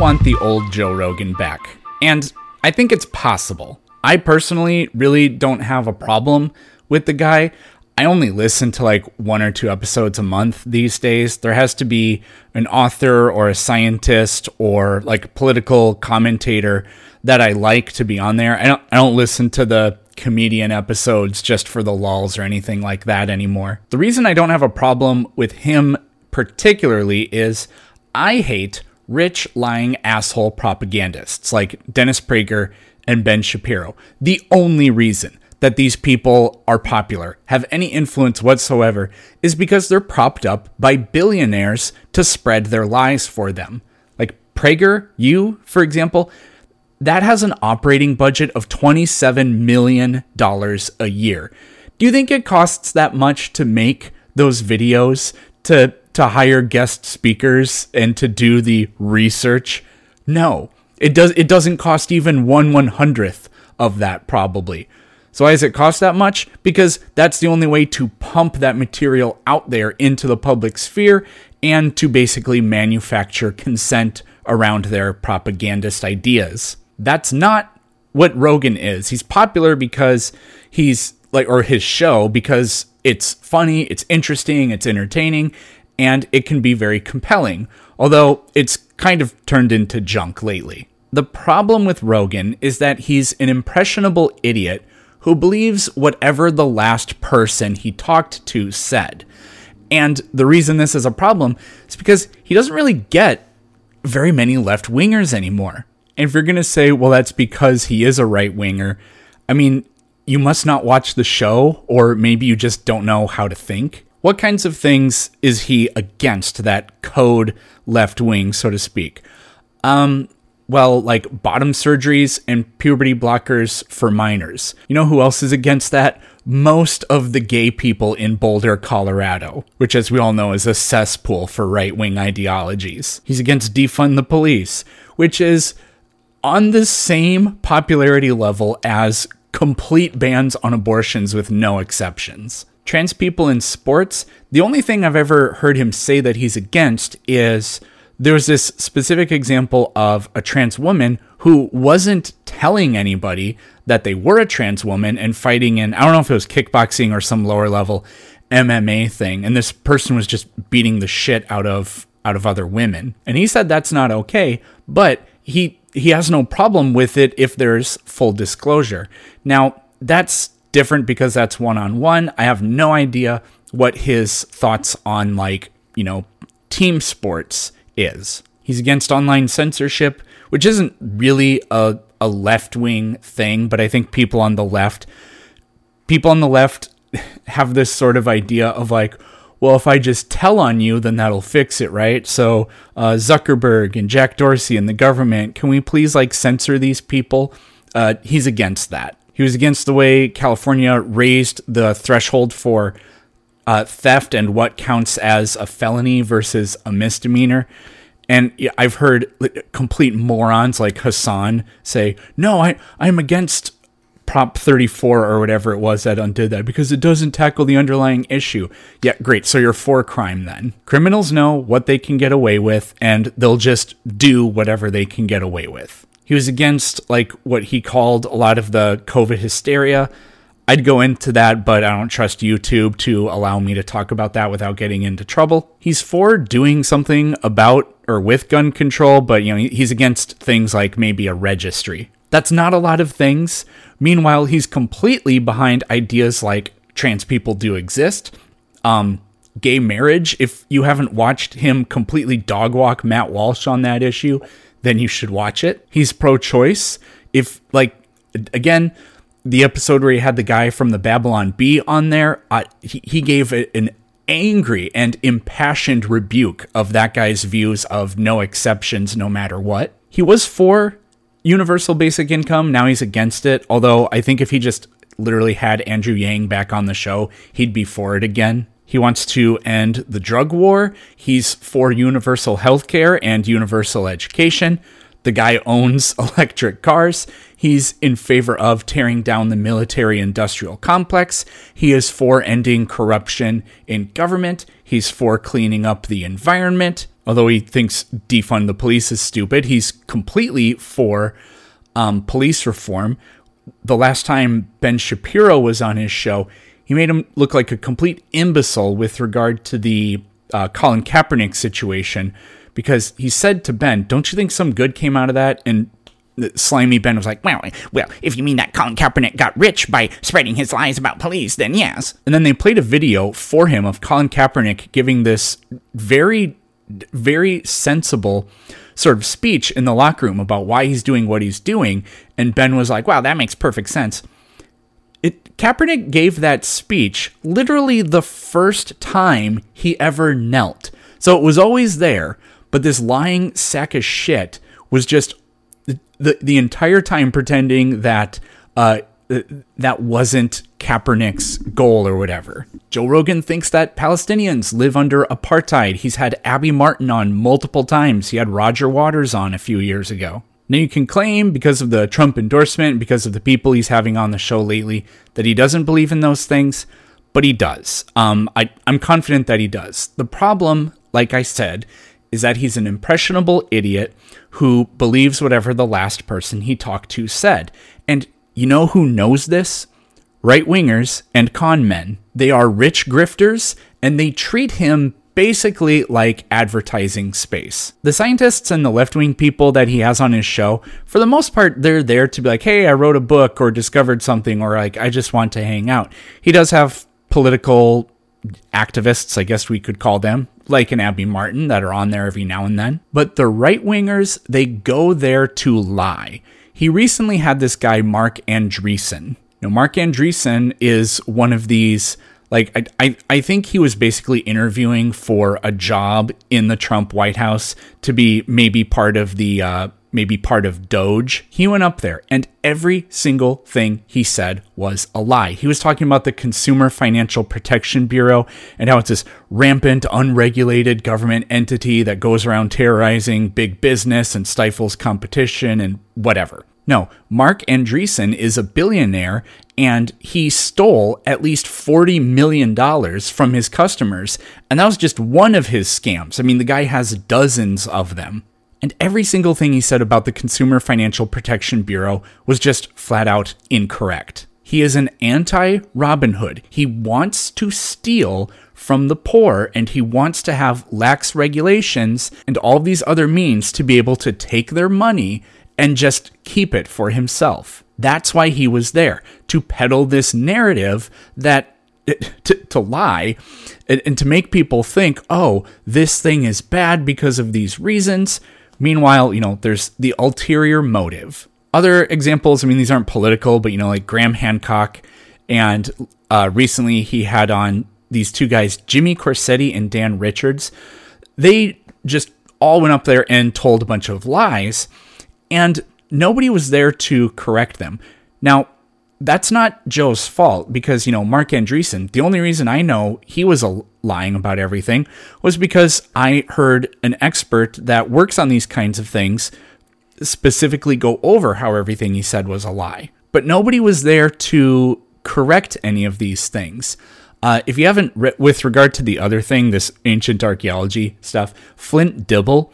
want the old Joe Rogan back, and I think it's possible. I personally really don't have a problem with the guy. I only listen to like 1 or 2 episodes a month these days. There has to be an author or a scientist or like a political commentator that I like to be on there. I don't listen to the comedian episodes just for the lulz or anything like that anymore. The reason I don't have a problem with him particularly is I hate rich, lying asshole propagandists like Dennis Prager and Ben Shapiro. The only reason that these people are popular, have any influence whatsoever, is because they're propped up by billionaires to spread their lies for them. Like Prager, for example, that has an operating budget of $27 million a year. Do you think it costs that much to make those videos, to hire guest speakers and to do the research? No, it doesn't cost even 1/100th of that probably. So why does it cost that much? Because that's the only way to pump that material out there into the public sphere and to basically manufacture consent around their propagandist ideas. That's not what Rogan is. He's popular because he's like, or his show, because it's funny, it's interesting, it's entertaining, and it can be very compelling, although it's kind of turned into junk lately. The problem with Rogan is that he's an impressionable idiot who believes whatever the last person he talked to said. And the reason this is a problem is because he doesn't really get very many left-wingers anymore. And if you're going to say, well, that's because he is a right-winger, I mean, you must not watch the show, or maybe you just don't know how to think. What kinds of things is he against, that code left-wing, so to speak? Well, like bottom surgeries and puberty blockers for minors. You know who else is against that? Most of the gay people in Boulder, Colorado, which, as we all know, is a cesspool for right-wing ideologies. He's against defund the police, which is on the same popularity level as complete bans on abortions with no exceptions. Trans people in sports, the only thing I've ever heard him say that he's against is there's this specific example of a trans woman who wasn't telling anybody that they were a trans woman and fighting in, I don't know if it was kickboxing or some lower level MMA thing. And this person was just beating the shit out of other women. And he said that's not okay, but he has no problem with it if there's full disclosure. Now, that's different because that's one-on-one. I have no idea what his thoughts on, like, team sports is. He's against online censorship, which isn't really a left-wing thing, but I think people on the left have this sort of idea of like, well, if I just tell on you, then that'll fix it, right? So Zuckerberg and Jack Dorsey and the government, can we please like censor these people? He's against that. He was against the way California raised the threshold for theft and what counts as a felony versus a misdemeanor. And I've heard complete morons like Hassan say, no, I'm against Prop 34 or whatever it was that undid that because it doesn't tackle the underlying issue. Yeah, great. So you're for crime then. Criminals know what they can get away with and they'll just do whatever they can get away with. He was against like what he called a lot of the COVID hysteria. I'd go into that, but I don't trust YouTube to allow me to talk about that without getting into trouble. He's for doing something about or with gun control, but he's against things like maybe a registry. That's not a lot of things. Meanwhile, he's completely behind ideas like trans people do exist. Gay marriage, if you haven't watched him completely dog walk Matt Walsh on that issue, then you should watch it. He's pro-choice. If, like, again, the episode where he had the guy from the Babylon Bee on there, he gave an angry and impassioned rebuke of that guy's views of no exceptions no matter what. He was for universal basic income. Now he's against it. Although I think if he just literally had Andrew Yang back on the show, he'd be for it again. He wants to end the drug war. He's for universal healthcare and universal education. The guy owns electric cars. He's in favor of tearing down the military-industrial complex. He is for ending corruption in government. He's for cleaning up the environment. Although he thinks defund the police is stupid, he's completely for police reform. The last time Ben Shapiro was on his show, he made him look like a complete imbecile with regard to the Colin Kaepernick situation, because he said to Ben, "Don't you think some good came out of that?" And slimy Ben was like, well, if you mean that Colin Kaepernick got rich by spreading his lies about police, then yes. And then they played a video for him of Colin Kaepernick giving this very, very sensible sort of speech in the locker room about why he's doing what he's doing. And Ben was like, wow, that makes perfect sense. Kaepernick gave that speech literally the first time he ever knelt. So it was always there, but this lying sack of shit was just the entire time pretending that that wasn't Kaepernick's goal or whatever. Joe Rogan thinks that Palestinians live under apartheid. He's had Abby Martin on multiple times. He had Roger Waters on a few years ago. Now you can claim, because of the Trump endorsement, because of the people he's having on the show lately, that he doesn't believe in those things, but he does. I'm confident that he does. The problem, like I said, is that he's an impressionable idiot who believes whatever the last person he talked to said. And you know who knows this? Right-wingers and con men. They are rich grifters, and they treat him basically like advertising space. The scientists and the left-wing people that he has on his show, for the most part, they're there to be like, hey, I wrote a book or discovered something, or like, I just want to hang out. He does have political activists, I guess we could call them, like an Abby Martin, that are on there every now and then. But the right-wingers, they go there to lie. He recently had this guy, Mark Andreessen. Mark Andreessen is one of these, like, I think he was basically interviewing for a job in the Trump White House to be maybe part of Doge. He went up there, and every single thing he said was a lie. He was talking about the Consumer Financial Protection Bureau and how it's this rampant, unregulated government entity that goes around terrorizing big business and stifles competition and whatever. No, Mark Andreessen is a billionaire, and he stole at least $40 million from his customers, and that was just one of his scams. I mean, the guy has dozens of them. And every single thing he said about the Consumer Financial Protection Bureau was just flat out incorrect. He is an anti-Robin Hood. He wants to steal from the poor, and he wants to have lax regulations and all these other means to be able to take their money and just keep it for himself. That's why he was there, to peddle this narrative that to lie and to make people think, oh, this thing is bad because of these reasons. Meanwhile, there's the ulterior motive. Other examples, I mean, these aren't political, but, like Graham Hancock, and recently he had on these two guys, Jimmy Corsetti and Dan Richards. They just all went up there and told a bunch of lies, and nobody was there to correct them. Now, that's not Joe's fault, because, Mark Andreessen, the only reason I know he was lying about everything was because I heard an expert that works on these kinds of things specifically go over how everything he said was a lie. But nobody was there to correct any of these things. If you haven't, with regard to the other thing, this ancient archaeology stuff, Flint Dibble,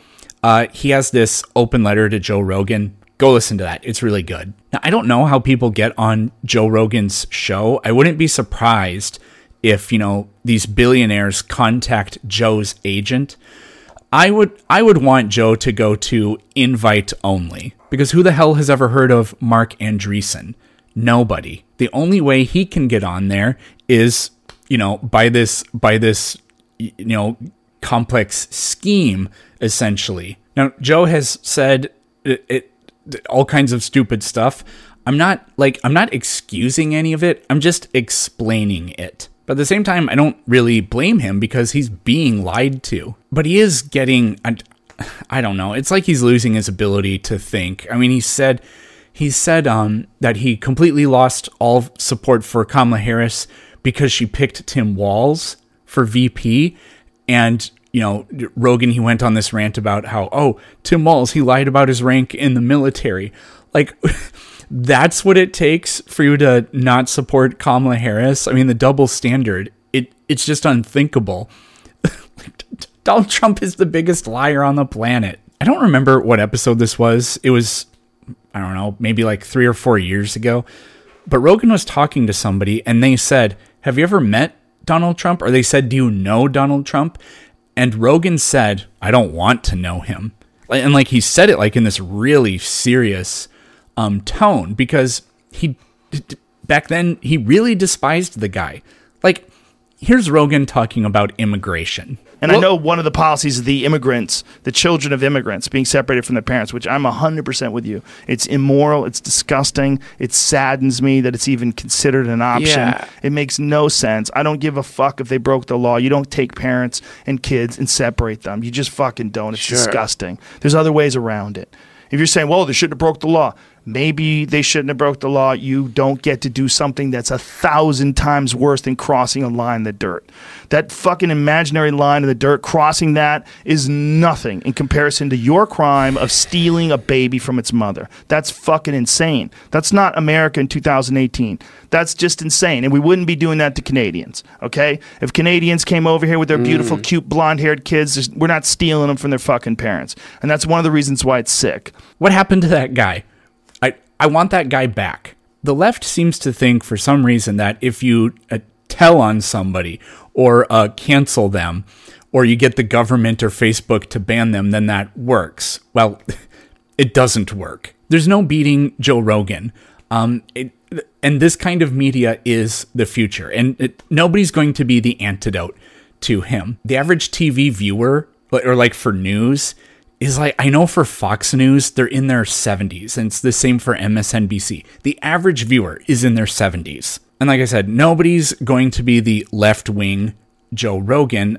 he has this open letter to Joe Rogan. Go listen to that. It's really good. Now, I don't know how people get on Joe Rogan's show. I wouldn't be surprised if, these billionaires contact Joe's agent. I would want Joe to go to invite only, because who the hell has ever heard of Mark Andreessen? Nobody. The only way he can get on there is, by this complex scheme, essentially. Now, Joe has said all kinds of stupid stuff. I'm not excusing any of it. I'm just explaining it. But at the same time, I don't really blame him, because he's being lied to. But he is getting, I don't know. It's like he's losing his ability to think. I mean, he said that he completely lost all support for Kamala Harris because she picked Tim Walz for VP. And, Rogan, he went on this rant about how, Tim Walz, he lied about his rank in the military. Like, that's what it takes for you to not support Kamala Harris? I mean, the double standard, it's just unthinkable. Donald Trump is the biggest liar on the planet. I don't remember what episode this was. It was, I don't know, maybe like 3 or 4 years ago. But Rogan was talking to somebody and they said, have you ever met Donald Trump? Or they said, do you know Donald Trump? And Rogan said, I don't want to know him. And like he said it like in this really serious tone, because he back then he really despised the guy. Like, here's Rogan talking about immigration. And I know one of the policies of the immigrants, the children of immigrants being separated from their parents, which I'm 100% with you. It's immoral. It's disgusting. It saddens me that it's even considered an option. Yeah. It makes no sense. I don't give a fuck if they broke the law. You don't take parents and kids and separate them. You just fucking don't. It's disgusting. There's other ways around it. If you're saying, well, they shouldn't have broke the law. Maybe they shouldn't have broke the law. You don't get to do something that's 1,000 times worse than crossing a line in the dirt. That fucking imaginary line in the dirt, crossing that is nothing in comparison to your crime of stealing a baby from its mother. That's fucking insane. That's not America in 2018. That's just insane. And we wouldn't be doing that to Canadians, okay? If Canadians came over here with their beautiful, cute, blonde-haired kids, we're not stealing them from their fucking parents. And that's one of the reasons why it's sick. What happened to that guy? I want that guy back. The left seems to think for some reason that if you tell on somebody or cancel them, or you get the government or Facebook to ban them, then that works. Well, it doesn't work. There's no beating Joe Rogan. And this kind of media is the future. And nobody's going to be the antidote to him. The average TV viewer, or like for news, is like, I know for Fox News, they're in their 70s, and it's the same for MSNBC. The average viewer is in their 70s. And like I said, nobody's going to be the left-wing Joe Rogan.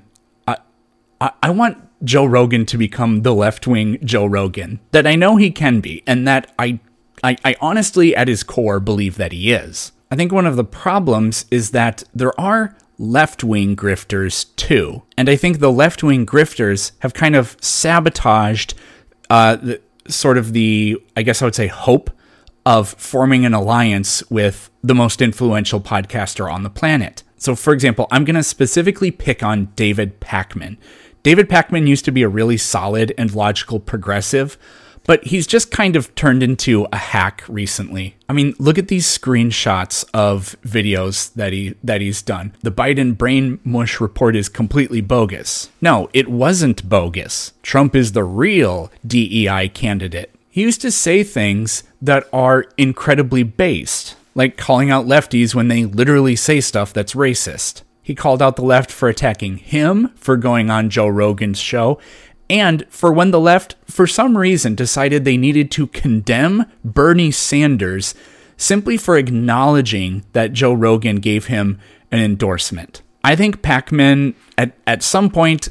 I want Joe Rogan to become the left-wing Joe Rogan that I know he can be, and that I honestly, at his core, believe that he is. I think one of the problems is that there are left-wing grifters too. And I think the left-wing grifters have kind of sabotaged I guess I would say, hope of forming an alliance with the most influential podcaster on the planet. So, for example, I'm going to specifically pick on David Pakman. David Pakman used to be a really solid and logical progressive, but he's just kind of turned into a hack recently. I mean, look at these screenshots of videos that he's done. The Biden brain mush report is completely bogus. No, it wasn't bogus. Trump is the real DEI candidate. He used to say things that are incredibly based, like calling out lefties when they literally say stuff that's racist. He called out the left for attacking him for going on Joe Rogan's show, and for when the left, for some reason, decided they needed to condemn Bernie Sanders simply for acknowledging that Joe Rogan gave him an endorsement. I think Pakman, at some point,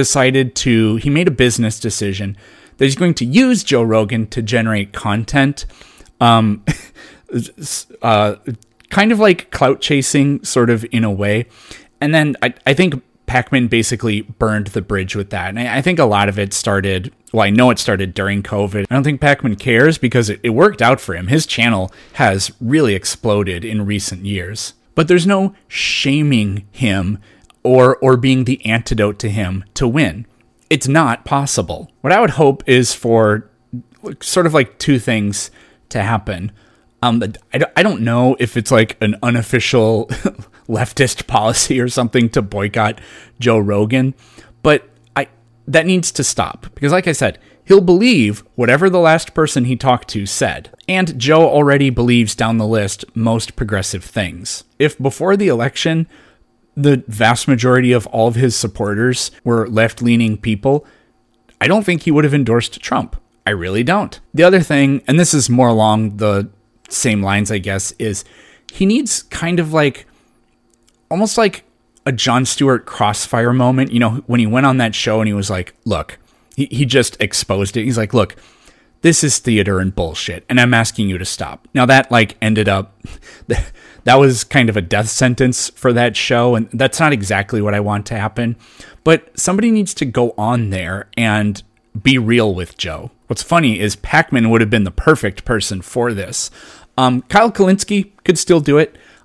he made a business decision that he's going to use Joe Rogan to generate content, kind of like clout chasing, sort of in a way. And then I think Pakman basically burned the bridge with that. And I think a lot of it started, well, I know it started during COVID. I don't think Pakman cares because it worked out for him. His channel has really exploded in recent years. But there's no shaming him or being the antidote to him to win. It's not possible. What I would hope is for sort of like two things to happen. I don't know if it's like an unofficial leftist policy or something to boycott Joe Rogan, but that needs to stop because, like I said, he'll believe whatever the last person he talked to said, and Joe already believes down the list most progressive things. If before the election the vast majority of all of his supporters were left-leaning people, I don't think he would have endorsed Trump. I really don't. The other thing, and this is more along the same lines, I guess, is he needs kind of like, almost like a Jon Stewart Crossfire moment. You know, when he went on that show and he was like, look, he just exposed it. He's like, look, this is theater and bullshit, and I'm asking you to stop. Now that like ended up, that was kind of a death sentence for that show, and that's not exactly what I want to happen. But somebody needs to go on there and be real with Joe. What's funny is Pakman would have been the perfect person for this. Kyle Kulinski could still do it.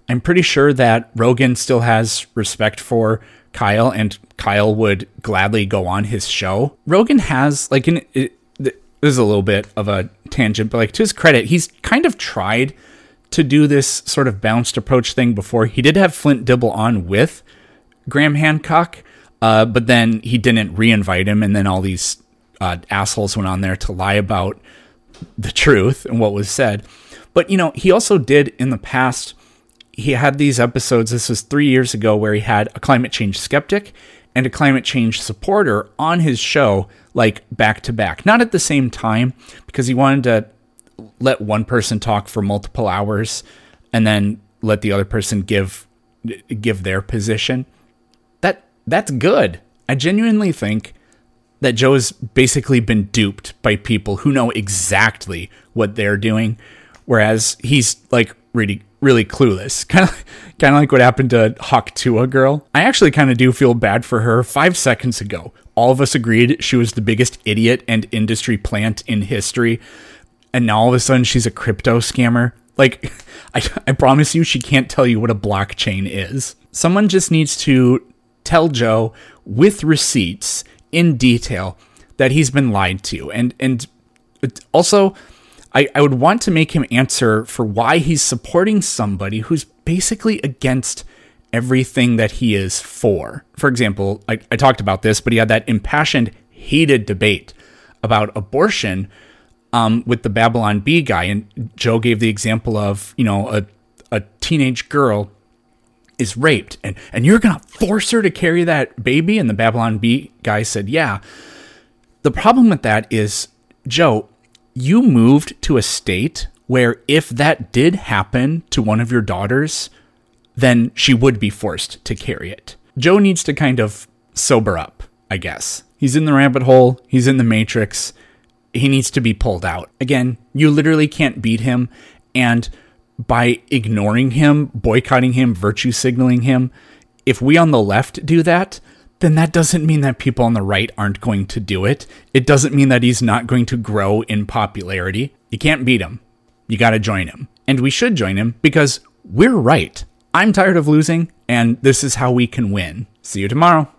I'm pretty sure that Rogan still has respect for Kyle, and Kyle would gladly go on his show. Rogan has, like, this is a little bit of a tangent, but like, to his credit, he's kind of tried to do this sort of balanced approach thing before. He did have Flint Dibble on with Graham Hancock, but then he didn't re-invite him, and then all these assholes went on there to lie about the truth and what was said. But, you know, he also did in the past, he had these episodes, this was 3 years ago, where he had a climate change skeptic and a climate change supporter on his show, like back to back. Not at the same time, because he wanted to let one person talk for multiple hours and then let the other person give their position. That's good. I genuinely think that Joe has basically been duped by people who know exactly what they're doing, whereas he's like really clueless. Kind of like what happened to Hawk Tua girl. I actually kind of do feel bad for her. 5 seconds ago, all of us agreed she was the biggest idiot and industry plant in history, and now all of a sudden she's a crypto scammer. Like, I promise you, she can't tell you what a blockchain is. Someone just needs to tell Joe with receipts in detail that he's been lied to. And also, I would want to make him answer for why he's supporting somebody who's basically against everything that he is for. For example, I talked about this, but he had that impassioned, heated debate about abortion with the Babylon Bee guy. And Joe gave the example of, you know, a teenage girl is raped and you're going to force her to carry that baby. And the Babylon Bee guy said, yeah. The problem with that is, Joe, you moved to a state where if that did happen to one of your daughters, then she would be forced to carry it. Joe needs to kind of sober up, I guess. He's in the rabbit hole. He's in the matrix. He needs to be pulled out. Again, you literally can't beat him. And by ignoring him, boycotting him, virtue signaling him, if we on the left do that, then that doesn't mean that people on the right aren't going to do it. It doesn't mean that he's not going to grow in popularity. You can't beat him. You got to join him. And we should join him because we're right. I'm tired of losing, and this is how we can win. See you tomorrow.